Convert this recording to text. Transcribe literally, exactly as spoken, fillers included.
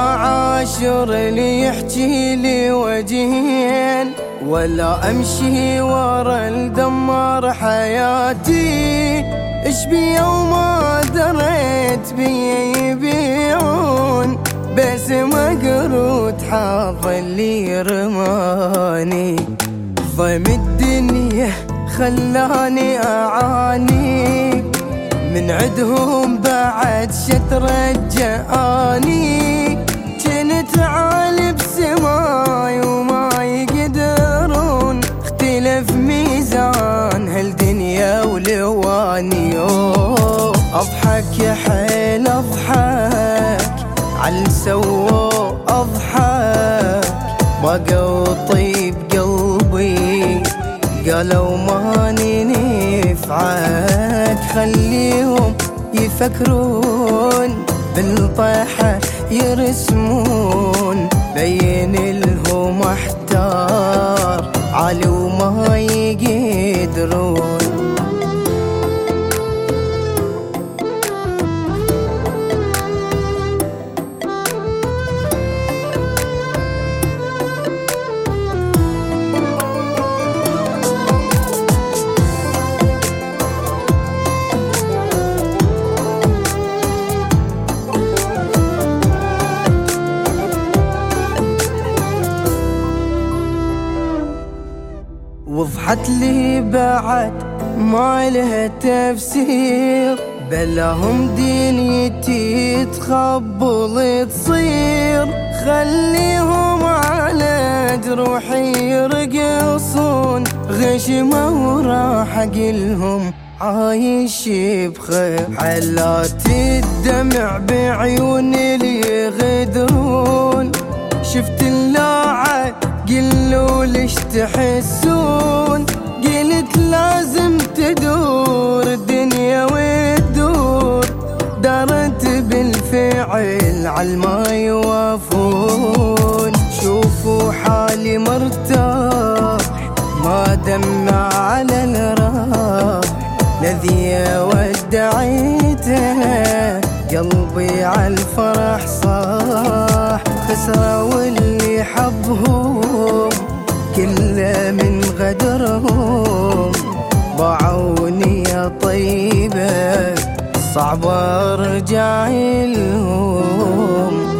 عاشر اللي يحكي لي وجهين، ولا امشي ورا الدمار حياتي. اش بي وما دريت بي يبيعون، بس مقروت حظ اللي رماني. ضيم الدنيا خلاني اعاني، من عدهم بعد شترجاني. كنت عالي بسماي وما يقدرون، اختلف ميزان هالدنيا ولواني. اضحك يا حيل اضحك عال سووا اضحك، بقوا طيب قلبي قالوا ماني نفعك. خليهم يفكرون بالطيحة يرسمون، بين لهم احتار عالي وما يقدرون. وضحت لي بعد ما لها تفسير، بلاهم دنيتي تخبل تصير. خليهم على جروحي يرقصون، غشمة وراح اقلهم عايش بخير. حلات الدمع بعيون اللي يغدرون، شفت اللاعب قلوا ليش تحسون. قلت لازم تدور الدنيا وتدور، دارت بالفعل عالما يوافون. شوفوا حالي مرتاح ما دمع على الراح، الذي ودعيته قلبي عالفرح صاح. خسرة واللي حبهم كله من غدرهم، باعوني يا طيبة صعب ارجع لهم.